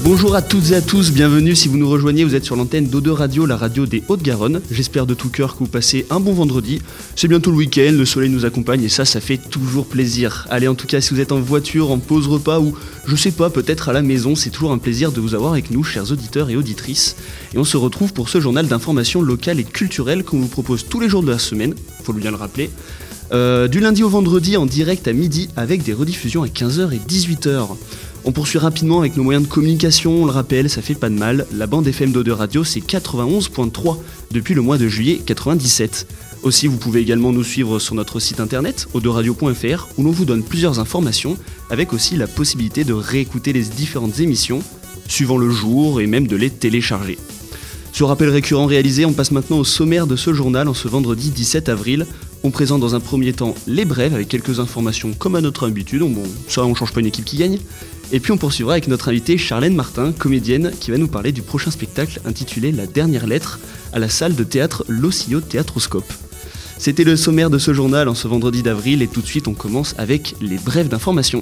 Bonjour à toutes et à tous, bienvenue si vous nous rejoignez, vous êtes sur l'antenne d'O2 Radio, la radio des Hauts-de-Garonne. J'espère de tout cœur que vous passez un bon vendredi. C'est bientôt le week-end, le soleil nous accompagne et ça fait toujours plaisir. Allez, en tout cas, si vous êtes en voiture, en pause repas ou, je sais pas, peut-être à la maison, c'est toujours un plaisir de vous avoir avec nous, chers auditeurs et auditrices. Et on se retrouve pour ce journal d'information locale et culturelle qu'on vous propose tous les jours de la semaine, faut bien le rappeler. Du lundi au vendredi en direct à midi avec des rediffusions à 15h et 18h. On poursuit rapidement avec nos moyens de communication, on le rappelle, ça fait pas de mal. La bande FM d'O2 Radio, c'est 91.3 depuis le mois de juillet 97. Aussi, vous pouvez également nous suivre sur notre site internet, o2radio.fr, où l'on vous donne plusieurs informations, avec aussi la possibilité de réécouter les différentes émissions, suivant le jour et même de les télécharger. Ce rappel récurrent réalisé, on passe maintenant au sommaire de ce journal en ce vendredi 17 avril. On présente dans un premier temps les brèves avec quelques informations comme à notre habitude. Bon, ça, on change pas une équipe qui gagne. Et puis on poursuivra avec notre invitée Charlène Martin, comédienne, qui va nous parler du prochain spectacle intitulé La Dernière Lettre à la salle de théâtre L'Oscillo Théâtroscope. C'était le sommaire de ce journal en ce vendredi d'avril et tout de suite on commence avec les brèves d'information.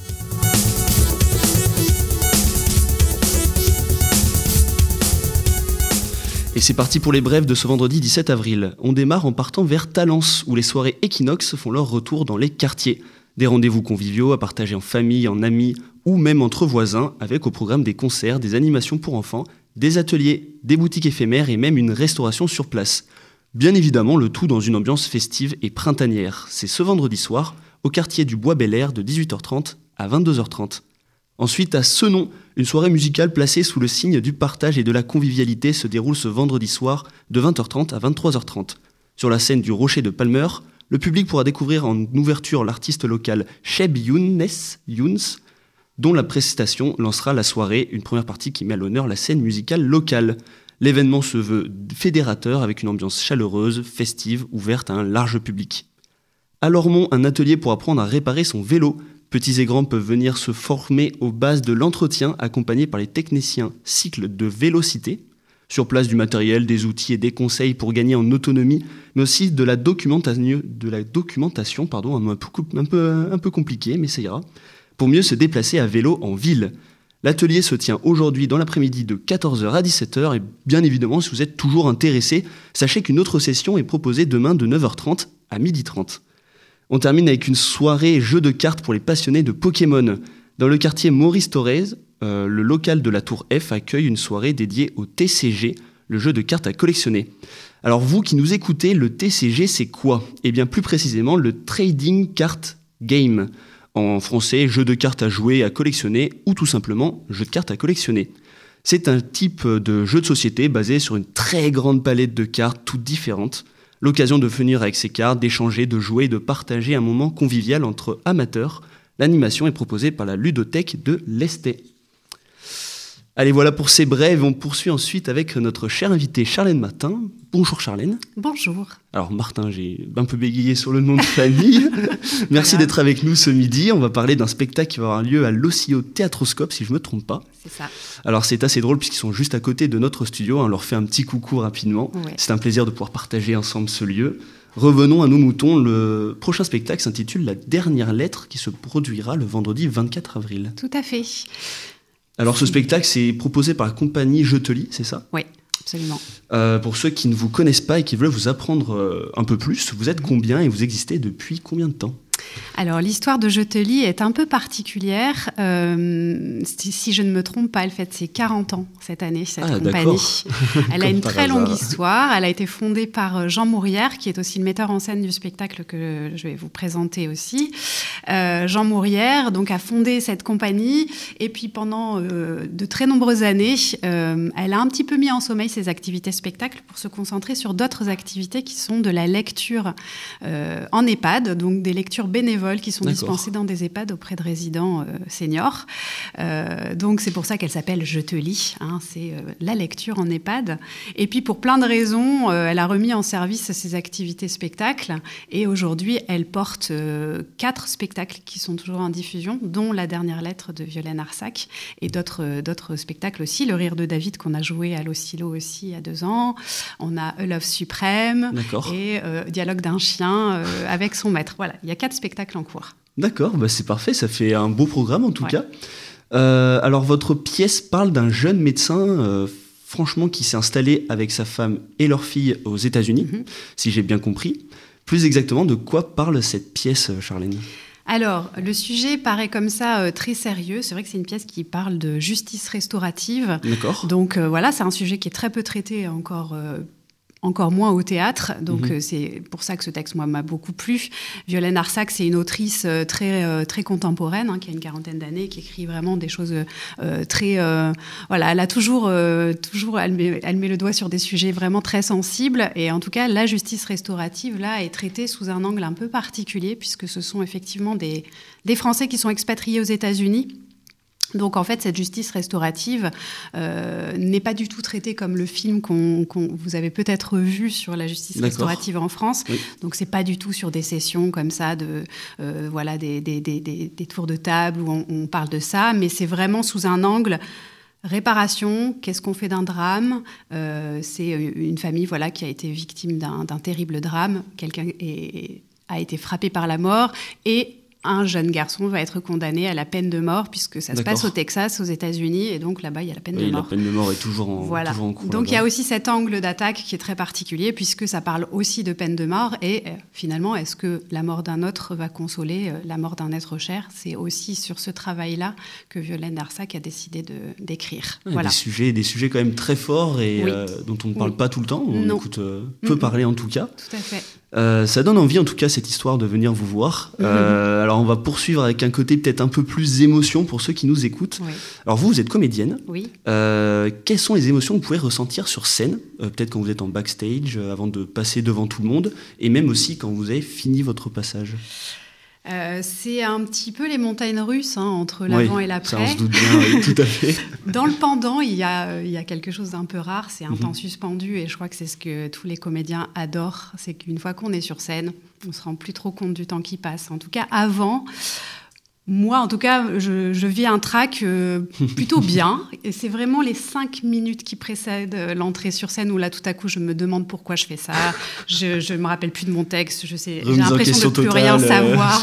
Et c'est parti pour les brèves de ce vendredi 17 avril. On démarre en partant vers Talence, où les soirées Equinox font leur retour dans les quartiers. Des rendez-vous conviviaux à partager en famille, en amis ou même entre voisins, avec au programme des concerts, des animations pour enfants, des ateliers, des boutiques éphémères et même une restauration sur place. Bien évidemment, le tout dans une ambiance festive et printanière. C'est ce vendredi soir, au quartier du Bois-Bel-Air de 18h30 à 22h30. Ensuite, à Senon, une soirée musicale placée sous le signe du partage et de la convivialité se déroule ce vendredi soir de 20h30 à 23h30. Sur la scène du Rocher de Palmer, le public pourra découvrir en ouverture l'artiste local Cheb Younes, dont la prestation lancera la soirée, une première partie qui met à l'honneur la scène musicale locale. L'événement se veut fédérateur avec une ambiance chaleureuse, festive, ouverte à un large public. À Lormont, un atelier pour apprendre à réparer son vélo. Petits et grands peuvent venir se former aux bases de l'entretien, accompagnés par les techniciens cycles de Vélocité. Sur place, du matériel, des outils et des conseils pour gagner en autonomie, mais aussi de la documentation, un peu compliqué, mais ça ira, pour mieux se déplacer à vélo en ville. L'atelier se tient aujourd'hui dans l'après-midi de 14h à 17h, et bien évidemment, si vous êtes toujours intéressé, sachez qu'une autre session est proposée demain de 9h30 à 12h30. On termine avec une soirée jeu de cartes pour les passionnés de Pokémon. Dans le quartier Maurice Thorez, le local de la Tour F accueille une soirée dédiée au TCG, le jeu de cartes à collectionner. Alors vous qui nous écoutez, le TCG c'est quoi ? Eh bien plus précisément le Trading Card Game. En français, jeu de cartes à jouer, à collectionner ou tout simplement jeu de cartes à collectionner. C'est un type de jeu de société basé sur une très grande palette de cartes toutes différentes. L'occasion de venir avec ces cartes, d'échanger, de jouer, de partager un moment convivial entre amateurs. L'animation est proposée par la ludothèque de l'Estet. Allez, voilà pour ces brèves. On poursuit ensuite avec notre chère invitée Charlène Martin. Bonjour Charlène. Bonjour. Alors Martin, j'ai un peu bégayé sur le nom de famille. Merci d'être avec nous ce midi. On va parler d'un spectacle qui va avoir lieu à l'Oscillo Théâtroscope, si je ne me trompe pas. C'est ça. Alors c'est assez drôle puisqu'ils sont juste à côté de notre studio. On leur fait un petit coucou rapidement. Ouais. C'est un plaisir de pouvoir partager ensemble ce lieu. Revenons à nos moutons. Le prochain spectacle s'intitule La Dernière Lettre qui se produira le vendredi 24 avril. Tout à fait. Alors ce spectacle, c'est proposé par la compagnie Je te lis, c'est ça ? Oui, absolument. Pour ceux qui ne vous connaissent pas et qui veulent vous apprendre un peu plus, vous êtes combien et vous existez depuis combien de temps ? Alors, l'histoire de Je te lis est un peu particulière. Si je ne me trompe pas, elle fête ses 40 ans cette année, cette compagnie. Elle a une très longue histoire. Elle a été fondée par Jean Mourière, qui est aussi le metteur en scène du spectacle que je vais vous présenter aussi. Jean Mourière donc, a fondé cette compagnie. Et puis, pendant de très nombreuses années, elle a un petit peu mis en sommeil ses activités spectacles pour se concentrer sur d'autres activités qui sont de la lecture en EHPAD, donc des lectures bénévoles qui sont dispensées dans des EHPAD auprès de résidents seniors. Donc c'est pour ça qu'elle s'appelle Je te lis, c'est la lecture en EHPAD. Et puis pour plein de raisons, elle a remis en service ses activités spectacles et aujourd'hui elle porte 4 spectacles qui sont toujours en diffusion, dont La Dernière Lettre de Violaine Arsac et d'autres spectacles aussi. Le Rire de David qu'on a joué à l'Oscillo aussi il y a 2 ans. On a A Love Suprême et Dialogue d'un chien avec son maître. Voilà, il y a 4 spectacles en cours. D'accord, c'est parfait, ça fait un beau programme en tout cas. Alors, votre pièce parle d'un jeune médecin, franchement, qui s'est installé avec sa femme et leur fille aux États-Unis, si j'ai bien compris. Plus exactement, de quoi parle cette pièce, Charlène ? Alors, le sujet paraît comme ça très sérieux. C'est vrai que c'est une pièce qui parle de justice restaurative. D'accord. Donc voilà, c'est un sujet qui est très peu traité encore moins au théâtre. Donc c'est pour ça que ce texte, moi, m'a beaucoup plu. Violaine Arsac, c'est une autrice très contemporaine, qui a une 40aine d'années, qui écrit vraiment des choses très... voilà, elle a toujours elle met le doigt sur des sujets vraiment très sensibles. Et en tout cas, la justice restaurative, là, est traitée sous un angle un peu particulier, puisque ce sont effectivement des Français qui sont expatriés aux États-Unis. Donc, en fait, cette justice restaurative n'est pas du tout traitée comme le film vous avez peut-être vu sur la justice restaurative en France. Oui. Donc, c'est pas du tout sur des sessions comme ça, voilà, des tours de table où on parle de ça, mais c'est vraiment sous un angle réparation. Qu'est-ce qu'on fait d'un drame ? C'est une famille, voilà, qui a été victime d'un terrible drame. Quelqu'un a été frappé par la mort et un jeune garçon va être condamné à la peine de mort, puisque ça se passe au Texas, aux États-Unis, et donc là-bas, il y a la peine de mort. La peine de mort est toujours en cours. Donc il y a aussi cet angle d'attaque qui est très particulier, puisque ça parle aussi de peine de mort, et finalement, est-ce que la mort d'un autre va consoler la mort d'un être cher ? C'est aussi sur ce travail-là que Violaine Arsac a décidé d'écrire. Ouais, voilà. Des sujets quand même très forts et dont on ne parle pas tout le temps, on écoute peu parler en tout cas. Tout à fait. Ça donne envie en tout cas cette histoire de venir vous voir. Alors on va poursuivre avec un côté peut-être un peu plus émotion pour ceux qui nous écoutent. Oui. Alors vous êtes comédienne. Oui. Quelles sont les émotions que vous pouvez ressentir sur scène, peut-être quand vous êtes en backstage, avant de passer devant tout le monde, et même aussi quand vous avez fini votre passage ? C'est un petit peu les montagnes russes entre l'avant et l'après. Ça on se doute bien, oui, tout à fait. Dans le pendant, il y a quelque chose d'un peu rare, c'est un temps suspendu, et je crois que c'est ce que tous les comédiens adorent, c'est qu'une fois qu'on est sur scène, on ne se rend plus trop compte du temps qui passe. En tout cas, avant... Moi, en tout cas, je vis un track plutôt bien. Et c'est vraiment les 5 minutes qui précèdent l'entrée sur scène où là, tout à coup, je me demande pourquoi je fais ça. Je me rappelle plus de mon texte. J'ai l'impression de plus rien savoir.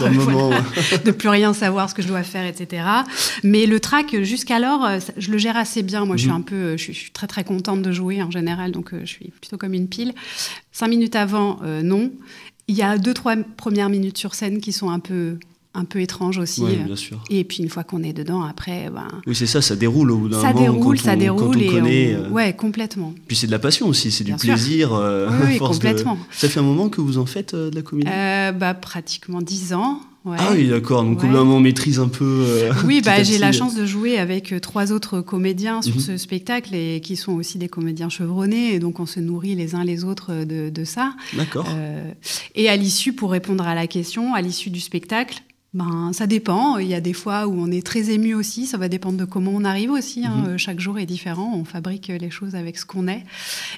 De plus rien savoir ce que je dois faire, etc. Mais le track, jusqu'alors, je le gère assez bien. Moi, je suis très, très contente de jouer en général. Donc, je suis plutôt comme une pile. 5 minutes avant, non. Il y a 2-3 premières minutes sur scène qui sont un peu étrange aussi. Oui, bien sûr. Et puis une fois qu'on est dedans, après... oui, c'est ça déroule au bout d'un moment. Ça déroule quand on connaît. Ouais, complètement. Puis c'est de la passion aussi, c'est bien du plaisir. Oui, complètement. Ça fait un moment que vous en faites de la comédie ? Pratiquement 10 ans. Ouais. Ah oui, d'accord. Donc, au bout d'un moment, on maîtrise un peu... oui, j'ai la chance de jouer avec 3 autres comédiens sur ce spectacle, et qui sont aussi des comédiens chevronnés, et donc on se nourrit les uns les autres de ça. D'accord. Et à l'issue, pour répondre à la question, à l'issue du spectacle, ça dépend. Il y a des fois où on est très ému aussi. Ça va dépendre de comment on arrive aussi. Chaque jour est différent. On fabrique les choses avec ce qu'on est.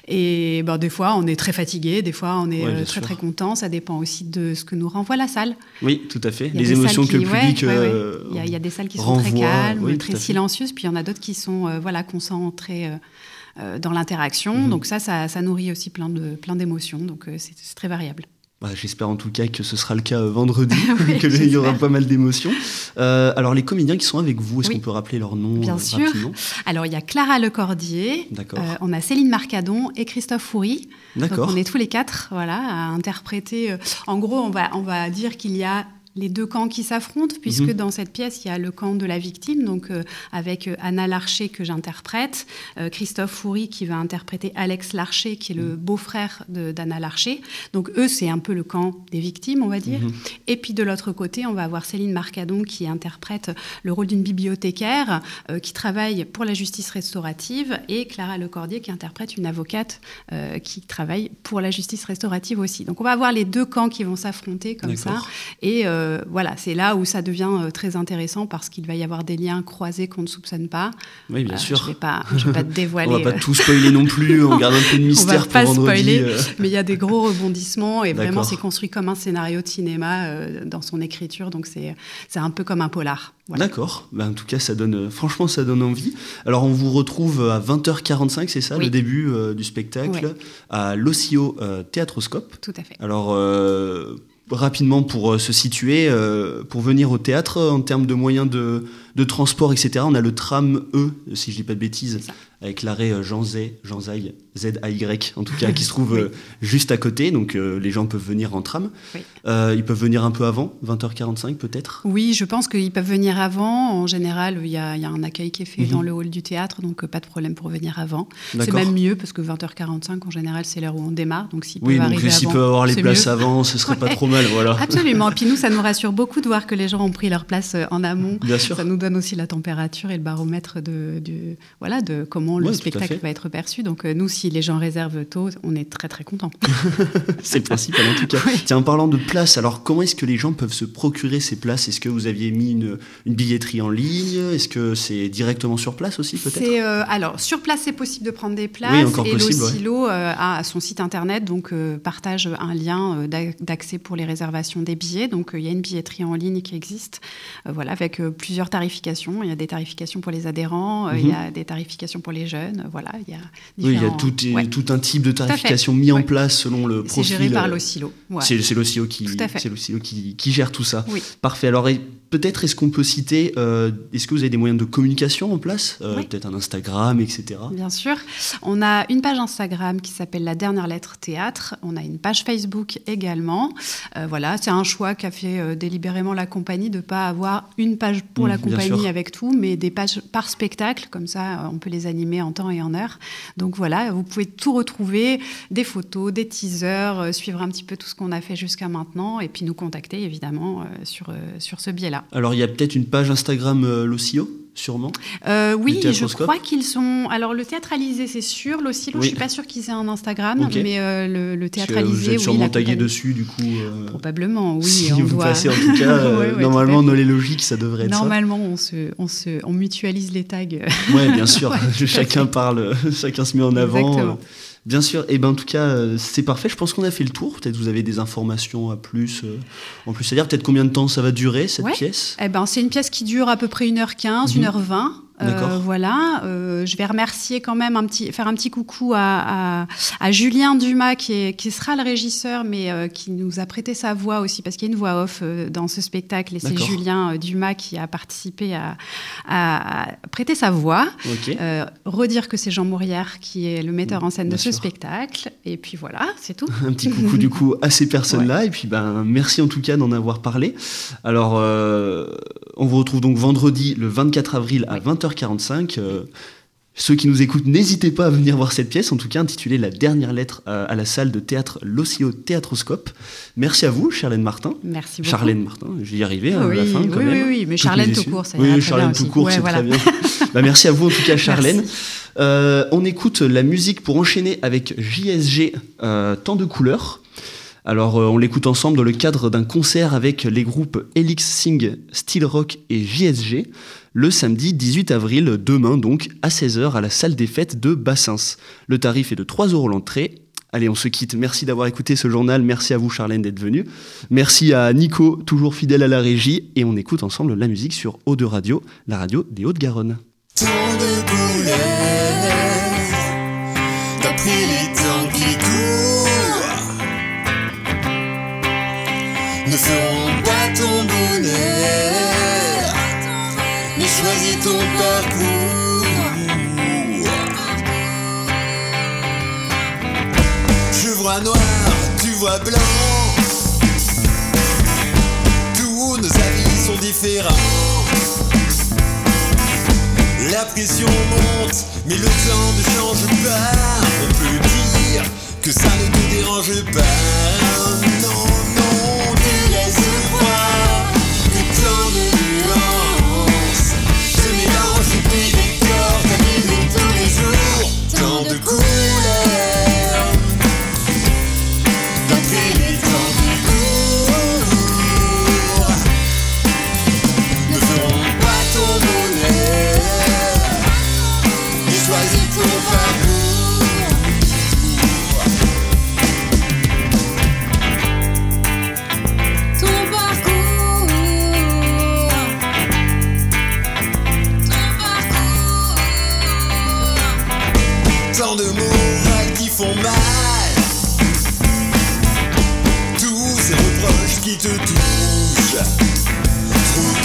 Et des fois, on est très fatigué. Des fois, on est très, très content. Ça dépend aussi de ce que nous renvoie la salle. Oui, tout à fait. Les émotions que le public Il y a des salles qui sont très calmes, très silencieuses. Puis il y en a d'autres qui sont concentrées dans l'interaction. Donc ça nourrit aussi plein d'émotions. Donc c'est très variable. J'espère en tout cas que ce sera le cas vendredi, qu'il y aura pas mal d'émotions. Alors les comédiens qui sont avec vous, est-ce qu'on peut rappeler leur nom Bien rapidement ? sûr. Alors il y a Clara Lecordier, on a Céline Marcadon et Christophe Foury. D'accord. Donc on est tous les 4 à interpréter. En gros, on va dire qu'il y a les 2 camps qui s'affrontent, puisque dans cette pièce, il y a le camp de la victime, donc avec Anna Larcher que j'interprète, Christophe Foury qui va interpréter Alex Larcher, qui est le beau-frère d'Anna Larcher. Donc eux, c'est un peu le camp des victimes, on va dire. Et puis de l'autre côté, on va avoir Céline Marcadon qui interprète le rôle d'une bibliothécaire qui travaille pour la justice restaurative, et Clara Lecordier qui interprète une avocate qui travaille pour la justice restaurative aussi. Donc on va avoir les 2 camps qui vont s'affronter comme ça. Et voilà, c'est là où ça devient très intéressant, parce qu'il va y avoir des liens croisés qu'on ne soupçonne pas. Oui, bien sûr. Je vais pas te dévoiler. On va pas tout spoiler non plus, on garde un peu de mystère pour vendredi. On va pas spoiler, mais il y a des gros rebondissements, et vraiment c'est construit comme un scénario de cinéma dans son écriture, donc c'est un peu comme un polar. Voilà. D'accord, en tout cas franchement ça donne envie. Alors on vous retrouve à 20h45, c'est ça, le début du spectacle, à l'Ossio Théâtroscope. Tout à fait. Alors... rapidement pour se situer, pour venir au théâtre, en termes de moyens de de transport, etc. On a le tram E, si je dis pas de bêtises, avec l'arrêt Jean Zay, Z-A-Y, en tout cas, qui se trouve juste à côté. Donc les gens peuvent venir en tram. Oui. Ils peuvent venir un peu avant, 20h45 peut-être. Oui, je pense qu'ils peuvent venir avant. En général, il y a un accueil qui est fait dans le hall du théâtre, donc pas de problème pour venir avant. D'accord. C'est même mieux, parce que 20h45, en général, c'est l'heure où on démarre. Donc s'ils peuvent arriver avant, s'ils peuvent avoir les places avant, ce serait pas trop mal. Voilà. Absolument. Et puis nous, ça nous rassure beaucoup de voir que les gens ont pris leur place en amont. Bien sûr. Ça nous donne aussi la température et le baromètre de comment le spectacle va être perçu. Donc nous, si les gens réservent tôt, on est très très contents. C'est le principal en tout cas. Oui. Tiens, en parlant de places, alors comment est-ce que les gens peuvent se procurer ces places ? Est-ce que vous aviez mis une billetterie en ligne ? Est-ce que c'est directement sur place aussi peut-être ? Alors sur place, c'est possible de prendre des places. Oui, encore et possible, l'Oscillo a son site internet, donc partage un lien d'accès pour les réservations des billets. Donc il y a une billetterie en ligne qui existe, avec plusieurs tarifications. Il y a des tarifications pour les adhérents, il y a des tarifications pour les jeunes. Il y a différents... il y a tout un type de tarification mis en place selon le profil. C'est géré par l'Oscillo. Ouais. C'est l'Oscillo qui gère tout ça. Oui. Parfait. Alors peut-être est-ce qu'on peut citer, est-ce que vous avez des moyens de communication en place, peut-être un Instagram, etc. Bien sûr. On a une page Instagram qui s'appelle La Dernière Lettre Théâtre. On a une page Facebook également. C'est un choix qu'a fait délibérément la compagnie de ne pas avoir une page pour la compagnie avec tout, mais des pages par spectacle. Comme ça, on peut les animer en temps et en heure. Donc voilà, vous pouvez tout retrouver, des photos, des teasers, suivre un petit peu tout ce qu'on a fait jusqu'à maintenant et puis nous contacter évidemment sur ce biais-là. Alors il y a peut-être une page Instagram l'Oscillo ? Sûrement. Oui, je crois qu'ils sont... Alors, le théâtralisé, c'est sûr. L'Oscillo, je ne suis pas sûre qu'ils aient un Instagram, mais le théâtralisé, vous êtes sûrement tagué dessus, du coup. Probablement, oui. Si vous passez, en tout cas, normalement, dans les logiques, ça devrait être normalement, on mutualise les tags. Oui, bien sûr. Chacun parle, chacun se met en avant. Exactement. Bien sûr, et en tout cas, c'est parfait. Je pense qu'on a fait le tour. Peut-être vous avez des informations en plus à dire. Peut-être combien de temps ça va durer, cette pièce ? C'est une pièce qui dure à peu près 1h15, 1h20. Je vais remercier quand même faire un petit coucou à Julien Dumas qui sera le régisseur, mais qui nous a prêté sa voix aussi, parce qu'il y a une voix off dans ce spectacle, et c'est Julien Dumas qui a participé à prêter sa voix. Redire que c'est Jean Maurière qui est le metteur en scène de ce spectacle, et puis voilà, c'est tout. Un petit coucou du coup à ces personnes-là, et puis merci en tout cas d'en avoir parlé. Alors on vous retrouve donc vendredi le 24 avril à 20h45. Ceux qui nous écoutent, n'hésitez pas à venir voir cette pièce, en tout cas intitulée La Dernière Lettre à la salle de théâtre l'Oscillo Théâtroscope. Merci à vous, Charlène Martin. Merci beaucoup. Charlène Martin, je vais y arriver à la fin quand même. Oui, mais Charlène tout court, ça ira très Charlène bien tout court, c'est très bien. Merci à vous en tout cas, Charlène. On écoute la musique pour enchaîner avec JSG, Tant de couleurs. Alors, on l'écoute ensemble dans le cadre d'un concert avec les groupes Helix Sing, Steel Rock et JSG, le samedi 18 avril, demain donc, à 16h à la salle des fêtes de Bassins. Le tarif est de 3 € l'entrée. Allez, on se quitte. Merci d'avoir écouté ce journal. Merci à vous, Charlène, d'être venue. Merci à Nico, toujours fidèle à la régie. Et on écoute ensemble la musique sur O2 Radio, la radio des Hauts-de-Garonne. Tant de couleurs, d'après les temps qui courent, ne feront pas ton bonheur, mais choisis ton parcours. Je vois noir, tu vois blanc, tous nos avis sont différents. La pression monte, mais le temps ne change pas. On peut dire que ça ne te dérange pas. Non, tu laisses croire que tant de nuances se mélangent et puis décorent ta vie de tous les jours. Tant de couleurs, d'après les temps qui courent, ne feront pas ton bonheur. Choisis ton parcours. Ton parcours. Ton parcours. Tant de morales qui font mal, tous ces reproches qui te touchent, trop